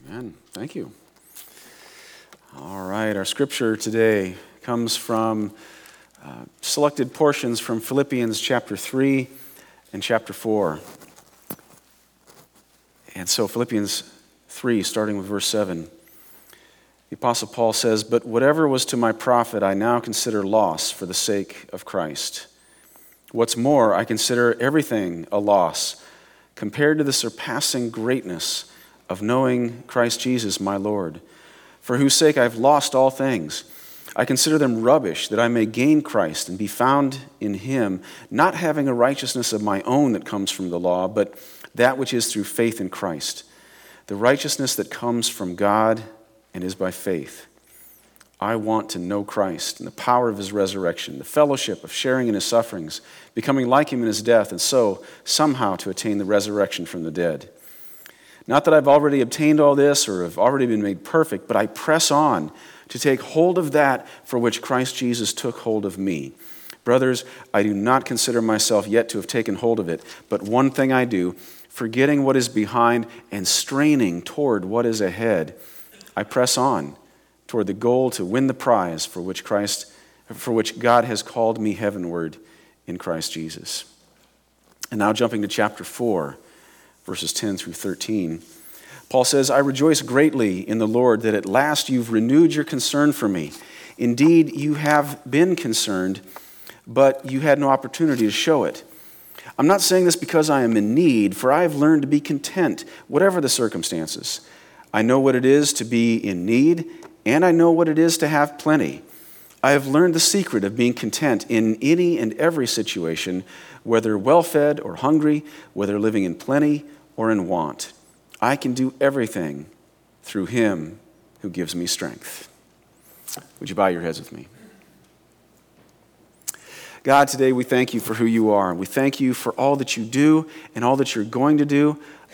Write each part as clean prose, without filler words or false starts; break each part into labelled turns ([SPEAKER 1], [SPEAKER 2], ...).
[SPEAKER 1] Amen. Thank you. All right, our scripture today comes from selected portions from Philippians chapter 3 and chapter 4. And so Philippians 3, starting with verse 7, the Apostle Paul says, "But whatever was to my profit, I now consider loss for the sake of Christ. What's more, I consider everything a loss compared to the surpassing greatness of knowing Christ Jesus my Lord, for whose sake I've lost all things. I consider them rubbish, that I may gain Christ and be found in him, not having a righteousness of my own that comes from the law, but that which is through faith in Christ, the righteousness that comes from God and is by faith. I want to know Christ and the power of his resurrection, the fellowship of sharing in his sufferings, becoming like him in his death, and so somehow to attain the resurrection from the dead. Not that I've already obtained all this or have already been made perfect, but I press on to take hold of that for which Christ Jesus took hold of me. Brothers, I do not consider myself yet to have taken hold of it, but one thing I do, forgetting what is behind and straining toward what is ahead, I press on toward the goal to win the prize for which God has called me heavenward in Christ Jesus." And now jumping to chapter 4, verses 10 through 13, Paul says, "I rejoice greatly in the Lord that at last you've renewed your concern for me. Indeed, you have been concerned, but you had no opportunity to show it. I'm not saying this because I am in need, for I have learned to be content, whatever the circumstances. I know what it is to be in need, and I know what it is to have plenty. I have learned the secret of being content in any and every situation, whether well-fed or hungry, whether living in plenty or in want. I can do everything through him who gives me strength." Would you bow your heads with me? God, today we thank you for who you are. We thank you for all that you do and all that you're going to do.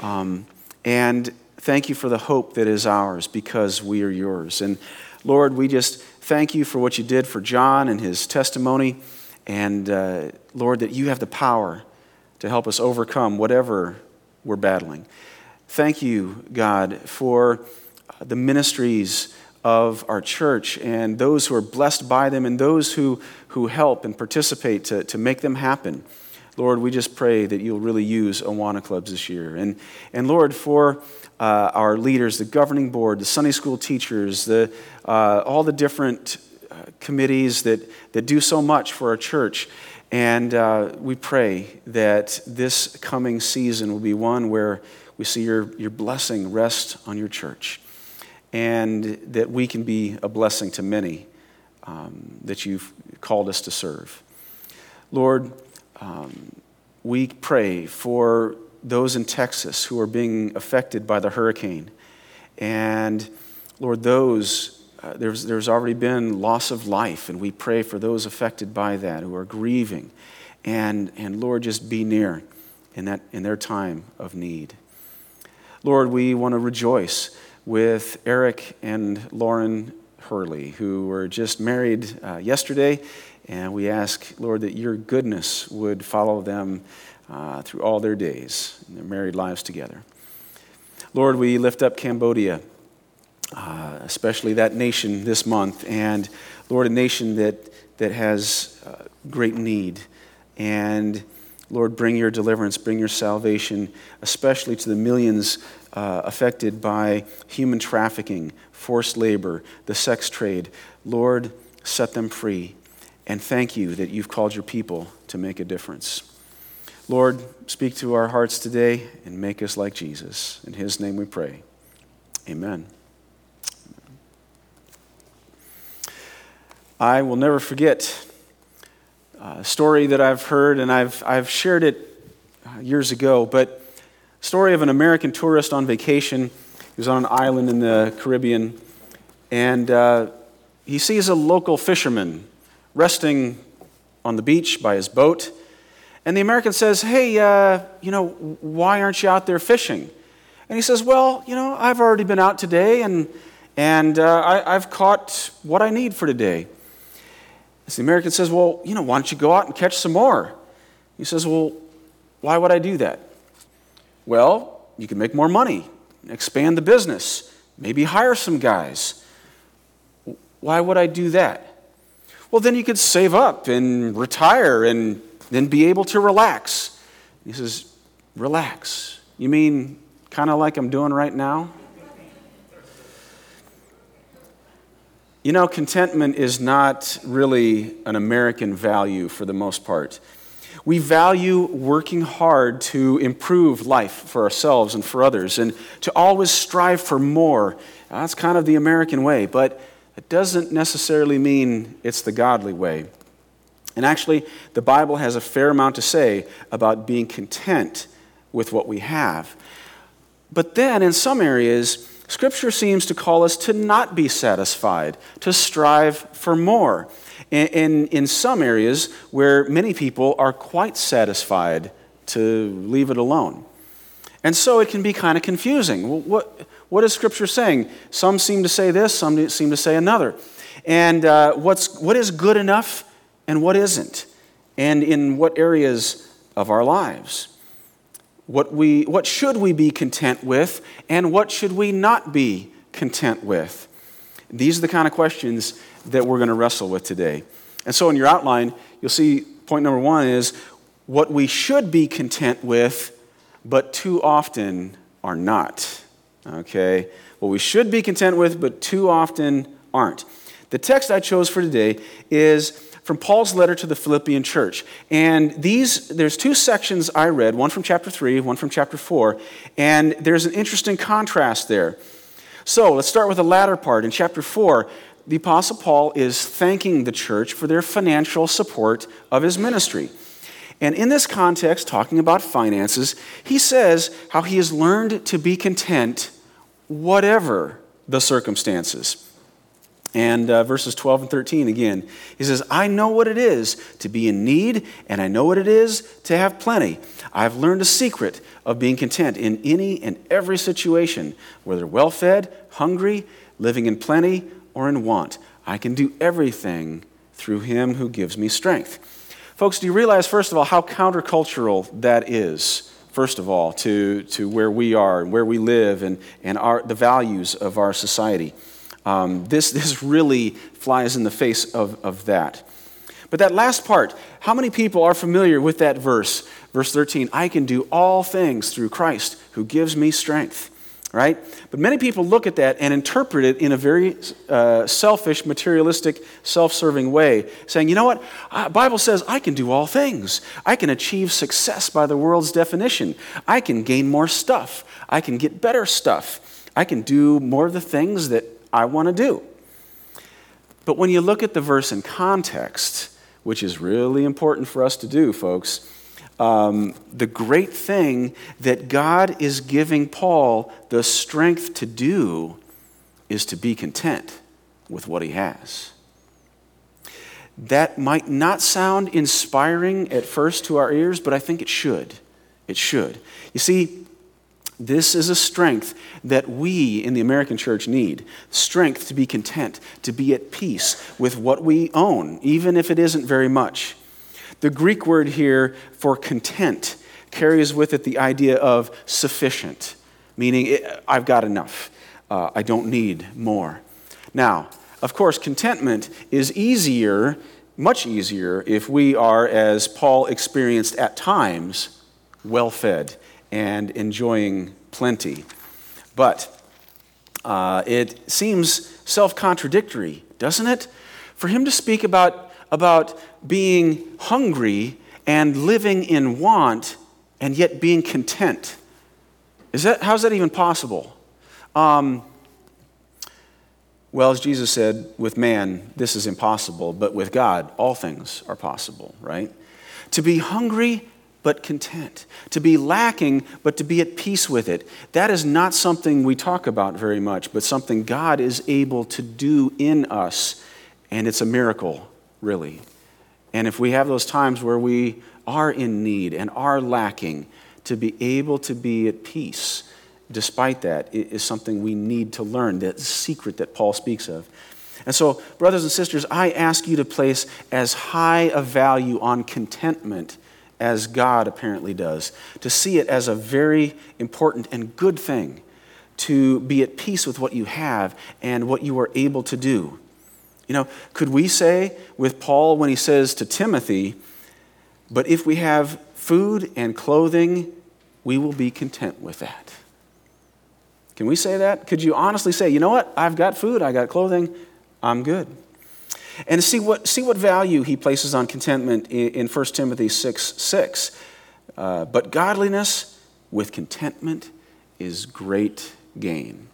[SPEAKER 1] And thank you for the hope that is ours because we are yours. And Lord, we just thank you for what you did for John and his testimony. And Lord, that you have the power to help us overcome whatever we're battling. Thank you, God, for the ministries of our church and those who are blessed by them and those who help and participate to make them happen. Lord, we just pray that you'll really use Awana Clubs this year. And Lord, for our leaders, the governing board, the Sunday school teachers, all the different committees that do so much for our church. And we pray that this coming season will be one where we see your blessing rest on your church, and that we can be a blessing to many that you've called us to serve. Lord, we pray for those in Texas who are being affected by the hurricane. And Lord, there's already been loss of life, and we pray for those affected by that who are grieving. And Lord, just be near in their time of need. Lord, we want to rejoice with Eric and Lauren Hurley, who were just married yesterday, and we ask, Lord, that your goodness would follow them through all their days and their married lives together. Lord, we lift up Cambodia, especially that nation this month, and Lord, a nation that has great need. And Lord, bring your deliverance, bring your salvation, especially to the millions affected by human trafficking, forced labor, the sex trade. Lord, set them free. And thank you that you've called your people to make a difference. Lord, speak to our hearts today and make us like Jesus. In his name we pray. Amen. I will never forget a story that I've heard, and I've shared it years ago, but story of an American tourist on vacation. He was on an island in the Caribbean, and he sees a local fisherman resting on the beach by his boat. And the American says, "Hey, why aren't you out there fishing?" And he says, "Well, I've already been out today, and I've caught what I need for today." So the American says, "Well, why don't you go out and catch some more?" He says, "Well, why would I do that?" "Well, you can make more money, expand the business, Maybe hire some guys. Why would I do that? Well, then you could save up and retire and then be able to relax. He says, relax. You mean kind of like I'm doing right now? You know, contentment is not really an American value for the most part. We value working hard to improve life for ourselves and for others and to always strive for more. That's kind of the American way, but it doesn't necessarily mean it's the godly way. And actually, the Bible has a fair amount to say about being content with what we have. But then, in some areas, Scripture seems to call us to not be satisfied, to strive for more. In some areas where many people are quite satisfied to leave it alone. And so it can be kind of confusing. Well, what is Scripture saying? Some seem to say this, some seem to say another. And what is good enough and what isn't? And in what areas of our lives? What should we be content with, and what should we not be content with? These are the kind of questions that we're going to wrestle with today. And so in your outline, you'll see point number 1 is what we should be content with, but too often are not. Okay? What we should be content with, but too often aren't. The text I chose for today is from Paul's letter to the Philippian church. And there's 2 sections I read, one from chapter 3, one from chapter 4, and there's an interesting contrast there. So let's start with the latter part. In chapter 4, the Apostle Paul is thanking the church for their financial support of his ministry. And in this context, talking about finances, he says how he has learned to be content whatever the circumstances. And verses 12 and 13 again, he says, I know what it is to be in need, and I know what it is to have plenty. I've learned a secret of being content in any and every situation, whether well-fed, hungry, living in plenty, or in want. I can do everything through him who gives me strength. Folks, do you realize, first of all, how countercultural that is, first of all, to where we are and where we live and the values of our society? This really flies in the face of that. But that last part, how many people are familiar with that verse? Verse 13, I can do all things through Christ who gives me strength, right? But many people look at that and interpret it in a very selfish, materialistic, self-serving way, saying, you know what? The Bible says I can do all things. I can achieve success by the world's definition. I can gain more stuff. I can get better stuff. I can do more of the things that I want to do. But when you look at the verse in context, which is really important for us to do, folks, the great thing that God is giving Paul the strength to do is to be content with what he has. That might not sound inspiring at first to our ears, but I think it should. It should. You see, this is a strength that we in the American church need. Strength to be content, to be at peace with what we own, even if it isn't very much. The Greek word here for content carries with it the idea of sufficient, meaning I've got enough. I don't need more. Now, of course, contentment is easier, much easier, if we are, as Paul experienced at times, well-fed and enjoying plenty. But it seems self-contradictory, doesn't it? For him to speak about being hungry and living in want and yet being content. How's that even possible? Well, as Jesus said, with man, this is impossible, but with God, all things are possible, right? To be hungry but content. To be lacking, but to be at peace with it. That is not something we talk about very much, but something God is able to do in us, and it's a miracle, really. And if we have those times where we are in need and are lacking, to be able to be at peace, despite that, is something we need to learn, that secret that Paul speaks of. And so, brothers and sisters, I ask you to place as high a value on contentment as God apparently does, to see it as a very important and good thing, to be at peace with what you have and what you are able to do. Could we say with Paul when he says to Timothy, but if we have food and clothing, we will be content with that? Can we say that? Could you honestly say, you know what? I've got food, I got clothing, I'm good. And see what value he places on contentment in 1 Timothy 6:6. But godliness with contentment is great gain.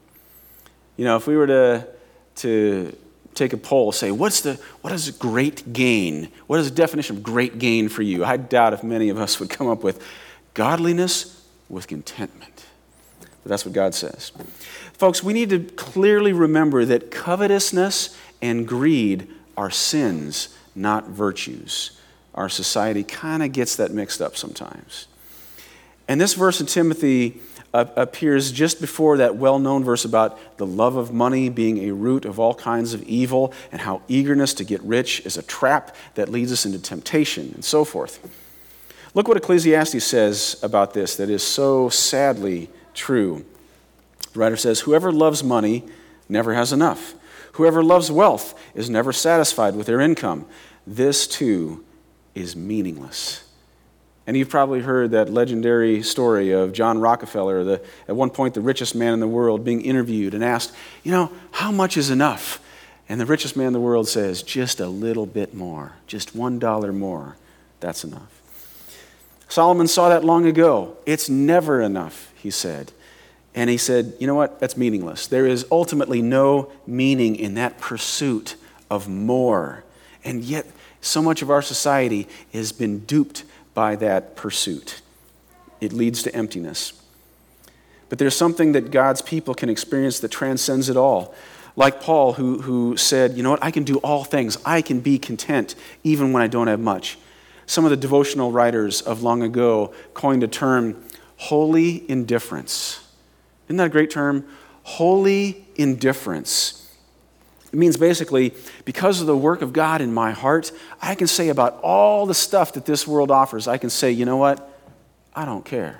[SPEAKER 1] If we were to take a poll, say, what is great gain? What is the definition of great gain for you? I doubt if many of us would come up with godliness with contentment. But that's what God says. Folks, we need to clearly remember that covetousness and greed are sins, not virtues. Our society kind of gets that mixed up sometimes. And this verse in Timothy appears just before that well-known verse about the love of money being a root of all kinds of evil and how eagerness to get rich is a trap that leads us into temptation and so forth. Look what Ecclesiastes says about this that is so sadly true. The writer says, whoever loves money never has enough. Whoever loves wealth is never satisfied with their income. This too is meaningless. And you've probably heard that legendary story of John Rockefeller, at one point the richest man in the world, being interviewed and asked, how much is enough? And the richest man in the world says, just a little bit more, just $1 more, that's enough. Solomon saw that long ago. It's never enough, he said. And he said, you know what, that's meaningless. There is ultimately no meaning in that pursuit of more. And yet, so much of our society has been duped by that pursuit. It leads to emptiness. But there's something that God's people can experience that transcends it all. Like Paul, who said, you know what, I can do all things. I can be content even when I don't have much. Some of the devotional writers of long ago coined a term, holy indifference. Isn't that a great term? Holy indifference. It means basically, because of the work of God in my heart, I can say about all the stuff that this world offers, I can say, you know what? I don't care.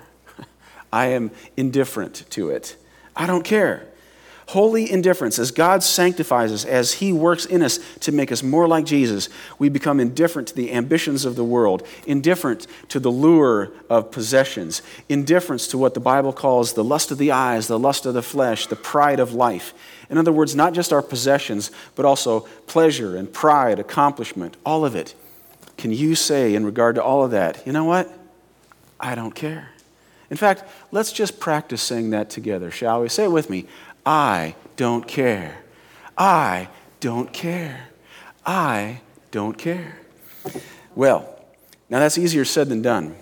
[SPEAKER 1] I am indifferent to it. I don't care. Holy indifference. As God sanctifies us, as He works in us to make us more like Jesus, we become indifferent to the ambitions of the world, indifferent to the lure of possessions, indifference to what the Bible calls the lust of the eyes, the lust of the flesh, the pride of life. In other words, not just our possessions, but also pleasure and pride, accomplishment, all of it. Can you say in regard to all of that, you know what? I don't care. In fact, let's just practice saying that together, shall we? Say it with me. I don't care. I don't care. I don't care. Well, now that's easier said than done.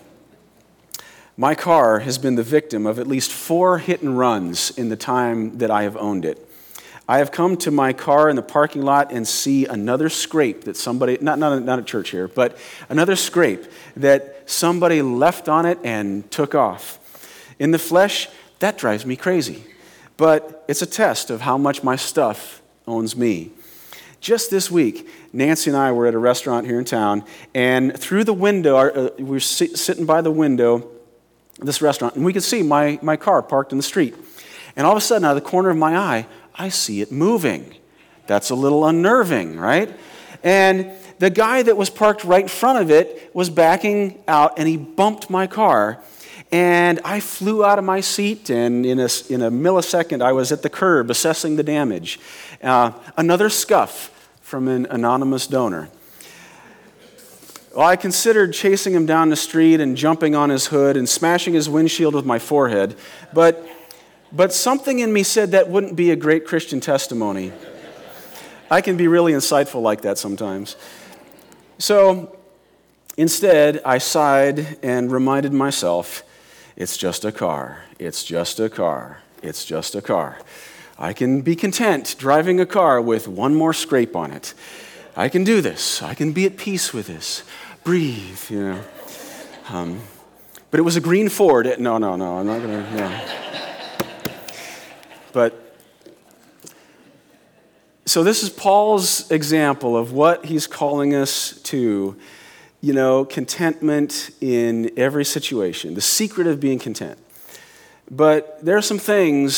[SPEAKER 1] My car has been the victim of at least 4 hit and runs in the time that I have owned it. I have come to my car in the parking lot and see another scrape that somebody, not at church here, but another scrape that somebody left on it and took off. In the flesh, that drives me crazy. But it's a test of how much my stuff owns me. Just this week, Nancy and I were at a restaurant here in town, and through the window, we were sitting by the window of this restaurant, and we could see my car parked in the street. And all of a sudden, out of the corner of my eye, I see it moving. That's a little unnerving, right? And the guy that was parked right in front of it was backing out, and he bumped my car. And I flew out of my seat, and in a millisecond, I was at the curb assessing the damage. Another scuff from an anonymous donor. Well, I considered chasing him down the street and jumping on his hood and smashing his windshield with my forehead, but something in me said that wouldn't be a great Christian testimony. I can be really insightful like that sometimes. So instead, I sighed and reminded myself, it's just a car. It's just a car. It's just a car. I can be content driving a car with one more scrape on it. I can do this. I can be at peace with this. Breathe, you know. But it was a green Ford. No, I'm not going to. No. But so this is Paul's example of what he's calling us to. You know, contentment in every situation, the secret of being content. But there are some things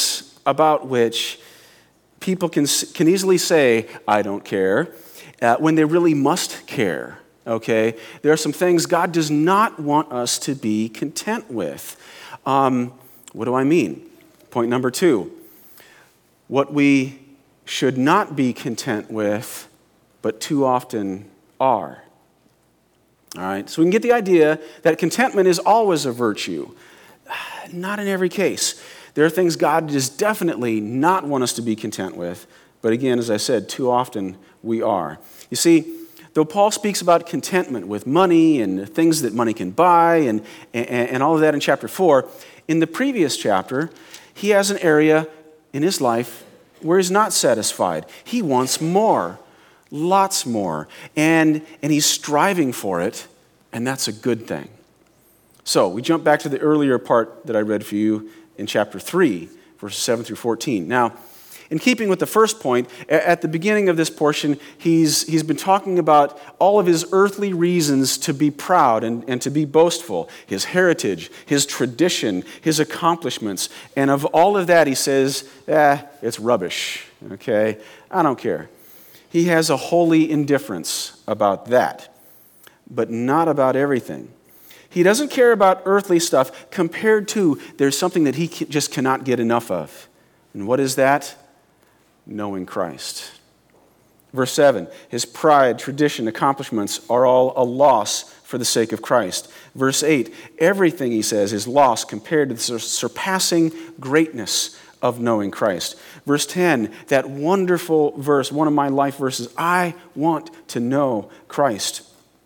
[SPEAKER 1] about which people can easily say, I don't care, when they really must care, okay? There are some things God does not want us to be content with. What do I mean? Point number 2, what we should not be content with, but too often are. All right, so we can get the idea that contentment is always a virtue. Not in every case. There are things God does definitely not want us to be content with, but again, as I said, too often we are. You see, though Paul speaks about contentment with money and things that money can buy and all of that in chapter 4, in the previous chapter, he has an area in his life where he's not satisfied. He wants more, lots more, and he's striving for it, and that's a good thing. So we jump back to the earlier part that I read for you in chapter 3, verses 7 through 14. Now, in keeping with the first point, at the beginning of this portion, he's been talking about all of his earthly reasons to be proud and to be boastful, his heritage, his tradition, his accomplishments. And of all of that, he says, it's rubbish, okay? I don't care. He has a holy indifference about that, but not about everything. He doesn't care about earthly stuff compared to there's something that he just cannot get enough of. And what is that? Knowing Christ. Verse 7, his pride, tradition, accomplishments are all a loss for the sake of Christ. Verse 8, everything, he says, is lost compared to the surpassing greatness of knowing Christ. Verse 10, that wonderful verse, one of my life verses, I want to know Christ.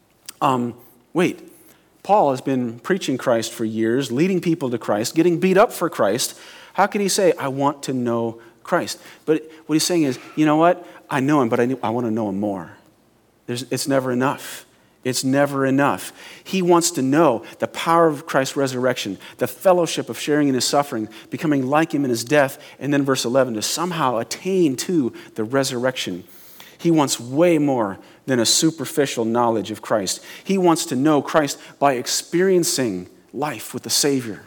[SPEAKER 1] Paul has been preaching Christ for years, leading people to Christ, getting beat up for Christ. How can he say, I want to know Christ? But what he's saying is, you know what? I know him, but I want to know him more. It's never enough. It's never enough. He wants to know the power of Christ's resurrection, the fellowship of sharing in his suffering, becoming like him in his death, and then verse 11, to somehow attain to the resurrection. He wants way more than a superficial knowledge of Christ. He wants to know Christ by experiencing life with the Savior.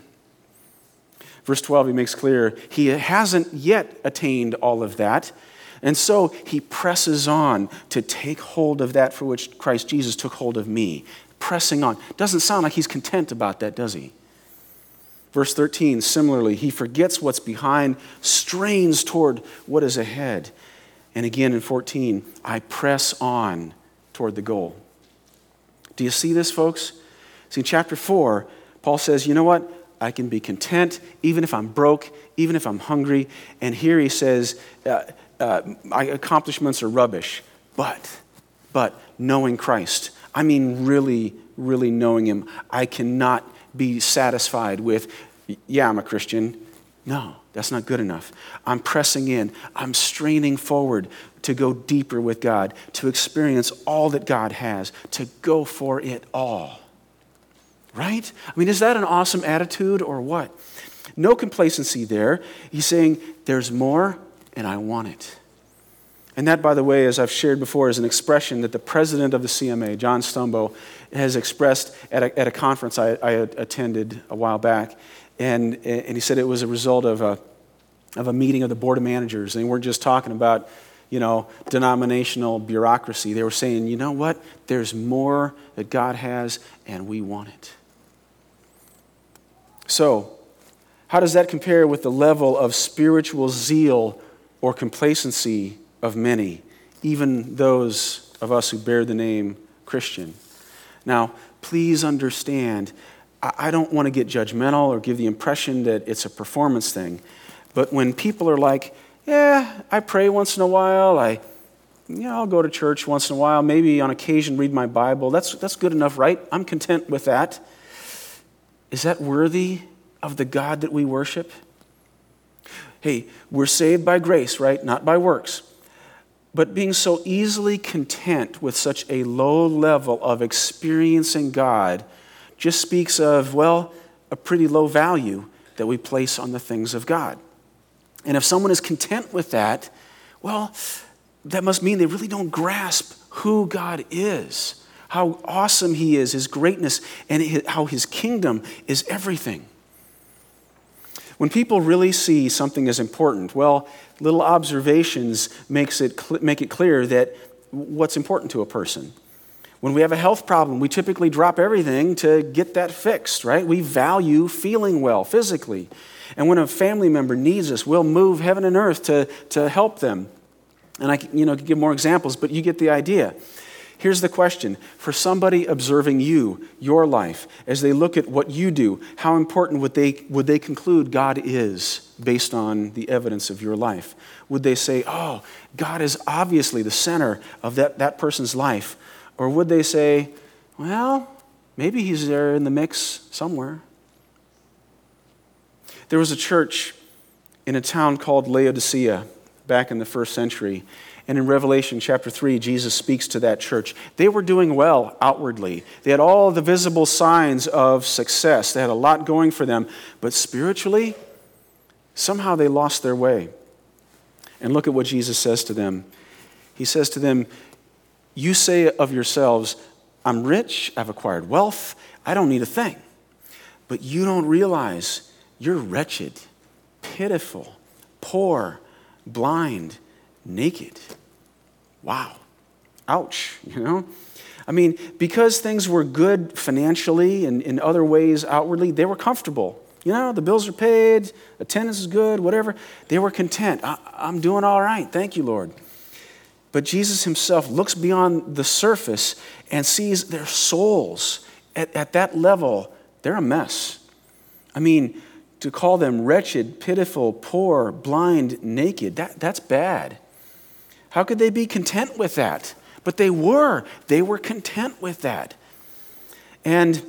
[SPEAKER 1] Verse 12, he makes clear he hasn't yet attained all of that, and so he presses on to take hold of that for which Christ Jesus took hold of me. Pressing on. Doesn't sound like he's content about that, does he? Verse 13, similarly, he forgets what's behind, strains toward what is ahead. And again in 14, I press on toward the goal. Do you see this, folks? See, in chapter 4, Paul says, you know what? I can be content even if I'm broke, even if I'm hungry. And here he says, my accomplishments are rubbish. But knowing Christ, I mean really, really knowing him, I cannot be satisfied with, yeah, I'm a Christian. No, that's not good enough. I'm pressing in. I'm straining forward to go deeper with God, to experience all that God has, to go for it all. Right? I mean, is that an awesome attitude or what? No complacency there. He's saying, there's more and I want it. And that, by the way, as I've shared before, is an expression that the president of the CMA, John Stumbo, has expressed at a conference I attended a while back. And he said it was a result of a meeting of the board of managers. And they weren't just talking about, denominational bureaucracy. They were saying, you know what? There's more that God has, and we want it. So, how does that compare with the level of spiritual zeal or complacency of many, even those of us who bear the name Christian? Now, please understand, I don't want to get judgmental or give the impression that it's a performance thing, but when people are like, yeah, I pray once in a while, I'll go to church once in a while, maybe on occasion read my Bible, that's good enough, right? I'm content with that. Is that worthy of the God that we worship? Hey, we're saved by grace, right? Not by works. But being so easily content with such a low level of experiencing God just speaks of, a pretty low value that we place on the things of God. And if someone is content with that, that must mean they really don't grasp who God is, how awesome he is, his greatness, and how his kingdom is everything. When people really see something as important, well, little observations make it clear that what's important to a person. When we have a health problem, we typically drop everything to get that fixed, right? We value feeling well physically. And when a family member needs us, we'll move heaven and earth to help them. And I could give more examples, but you get the idea. Here's the question. For somebody observing you, your life, as they look at what you do, how important would they conclude God is based on the evidence of your life? Would they say, oh, God is obviously the center of that person's life? Or would they say, well, maybe he's there in the mix somewhere? There was a church in a town called Laodicea back in the first century. And in Revelation chapter 3, Jesus speaks to that church. They were doing well outwardly. They had all the visible signs of success. They had a lot going for them. But spiritually, somehow they lost their way. And look at what Jesus says to them. He says to them, you say of yourselves, I'm rich, I've acquired wealth, I don't need a thing. But you don't realize you're wretched, pitiful, poor, blind, naked. Wow. Ouch, I mean, because things were good financially and in other ways outwardly, they were comfortable. The bills are paid, attendance is good, whatever. They were content. I'm doing all right. Thank you, Lord. But Jesus himself looks beyond the surface and sees their souls. At that level, they're a mess. I mean, to call them wretched, pitiful, poor, blind, naked, that's bad. How could they be content with that? But they were. They were content with that. And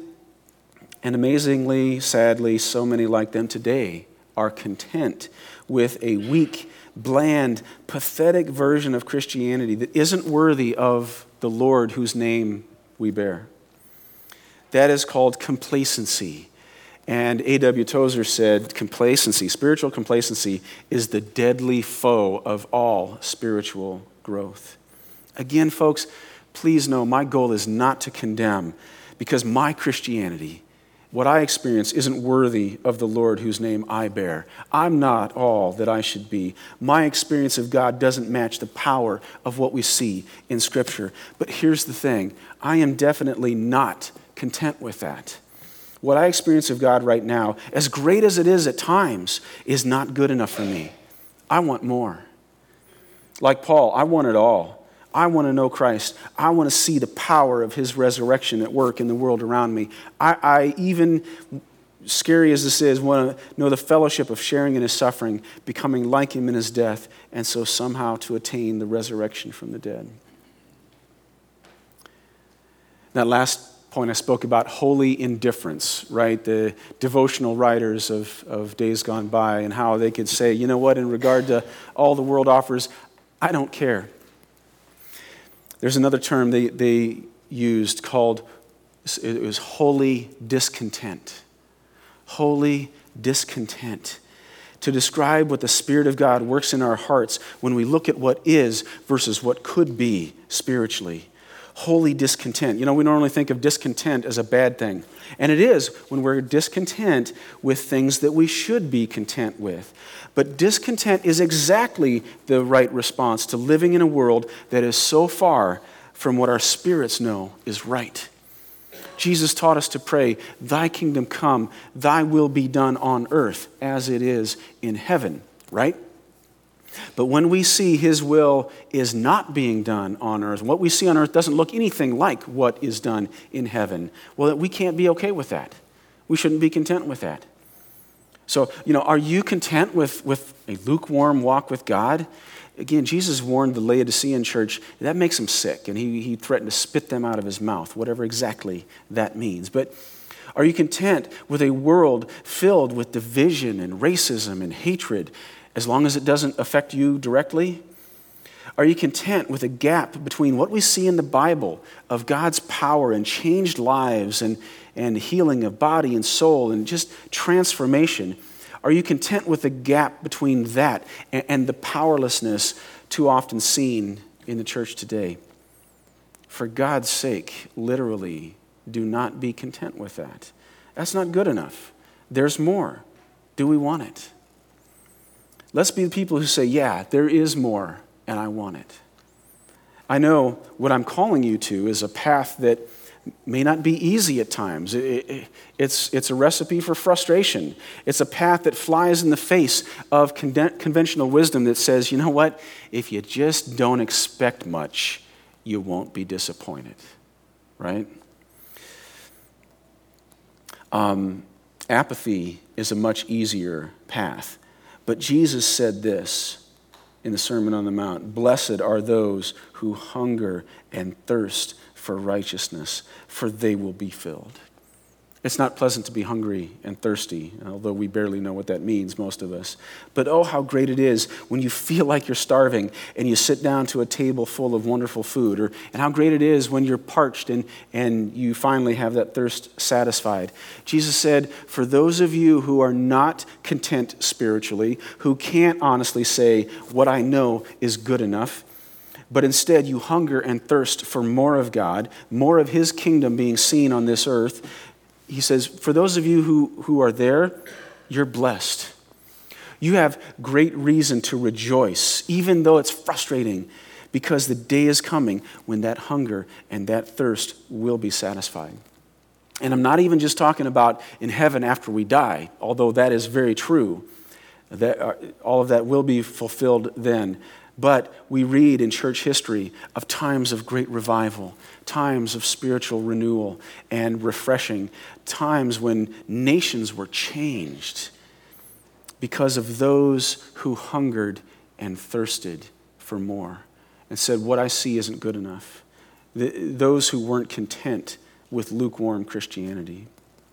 [SPEAKER 1] amazingly, sadly, so many like them today are content with a weak, bland, pathetic version of Christianity that isn't worthy of the Lord whose name we bear. That is called complacency. And A.W. Tozer said, complacency, spiritual complacency, is the deadly foe of all spiritual growth. Again, folks, please know my goal is not to condemn, because my Christianity, what I experience, isn't worthy of the Lord whose name I bear. I'm not all that I should be. My experience of God doesn't match the power of what we see in Scripture. But here's the thing. I am definitely not content with that. What I experience of God right now, as great as it is at times, is not good enough for me. I want more. Like Paul, I want it all. I want to know Christ. I want to see the power of his resurrection at work in the world around me. I even, scary as this is, want to know the fellowship of sharing in his suffering, becoming like him in his death, and so somehow to attain the resurrection from the dead. That last point I spoke about, holy indifference, right? The devotional writers of days gone by, and how they could say, you know what, in regard to all the world offers, I don't care. There's another term they used called, it was holy discontent. Holy discontent. To describe what the Spirit of God works in our hearts when we look at what is versus what could be spiritually. Holy discontent. We normally think of discontent as a bad thing. And it is when we're discontent with things that we should be content with. But discontent is exactly the right response to living in a world that is so far from what our spirits know is right. Jesus taught us to pray, thy kingdom come, thy will be done on earth as it is in heaven, right? But when we see his will is not being done on earth, what we see on earth doesn't look anything like what is done in heaven, well, we can't be okay with that. We shouldn't be content with that. So, are you content with a lukewarm walk with God? Again, Jesus warned the Laodicean church, that makes him sick, and he threatened to spit them out of his mouth, whatever exactly that means. But are you content with a world filled with division and racism and hatred, as long as it doesn't affect you directly? Are you content with a gap between what we see in the Bible of God's power and changed lives and healing of body and soul and just transformation? Are you content with the gap between that and the powerlessness too often seen in the church today? For God's sake, literally, do not be content with that. That's not good enough. There's more. Do we want it? Let's be the people who say, yeah, there is more, and I want it. I know what I'm calling you to is a path that may not be easy at times. It's a recipe for frustration. It's a path that flies in the face of conventional wisdom that says, you know what? If you just don't expect much, you won't be disappointed, right? Apathy is a much easier path. But Jesus said this in the Sermon on the Mount: "Blessed are those who hunger and thirst for righteousness, for they will be filled." It's not pleasant to be hungry and thirsty, although we barely know what that means, most of us. But oh, how great it is when you feel like you're starving and you sit down to a table full of wonderful food. And how great it is when you're parched and you finally have that thirst satisfied. Jesus said, for those of you who are not content spiritually, who can't honestly say, what I know is good enough, but instead you hunger and thirst for more of God, more of His kingdom being seen on this earth, He says, for those of you who are there, you're blessed. You have great reason to rejoice, even though it's frustrating, because the day is coming when that hunger and that thirst will be satisfied. And I'm not even just talking about in heaven after we die, although that is very true. That all of that will be fulfilled then. But we read in church history of times of great revival, times of spiritual renewal and refreshing, times when nations were changed because of those who hungered and thirsted for more and said, what I see isn't good enough. Those who weren't content with lukewarm Christianity.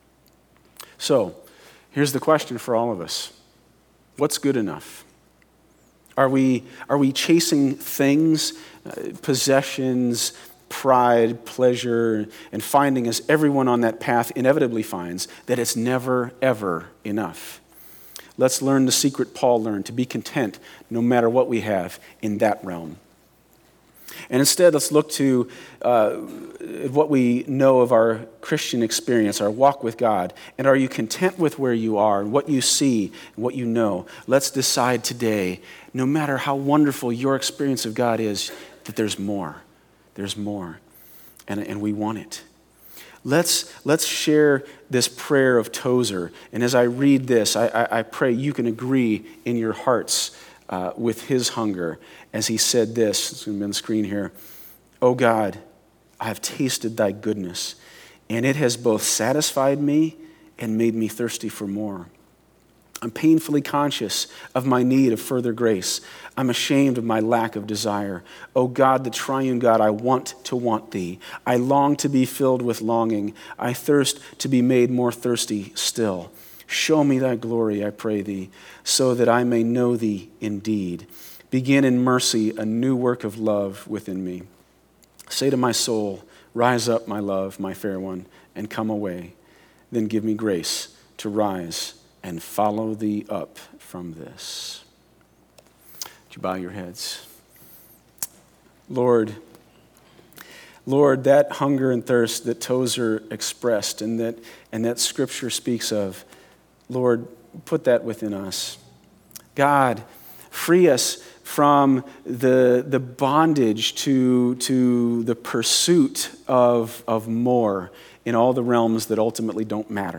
[SPEAKER 1] So, here's the question for all of us. What's good enough? Are we chasing things, possessions, pride, pleasure, and finding, as everyone on that path inevitably finds, that it's never, ever enough? Let's learn the secret Paul learned, to be content no matter what we have in that realm. And instead, let's look to what we know of our Christian experience, our walk with God. And are you content with where you are, and what you see, and what you know? Let's decide today, no matter how wonderful your experience of God is, that there's more. There's more. And we want it. Let's share this prayer of Tozer. And as I read this, I pray you can agree in your hearts with his hunger as he said this. It's going to be on the screen here. "O God, I have tasted thy goodness, and it has both satisfied me and made me thirsty for more. I'm painfully conscious of my need of further grace. I'm ashamed of my lack of desire. O God, the triune God, I want to want thee. I long to be filled with longing. I thirst to be made more thirsty still. Show me thy glory, I pray thee, so that I may know thee indeed. Begin in mercy a new work of love within me. Say to my soul, rise up, my love, my fair one, and come away. Then give me grace to rise and follow thee up from this." Would you bow your heads? Lord, that hunger and thirst that Tozer expressed and that Scripture speaks of, Lord, put that within us. God, free us from the bondage to the pursuit of more in all the realms that ultimately don't matter.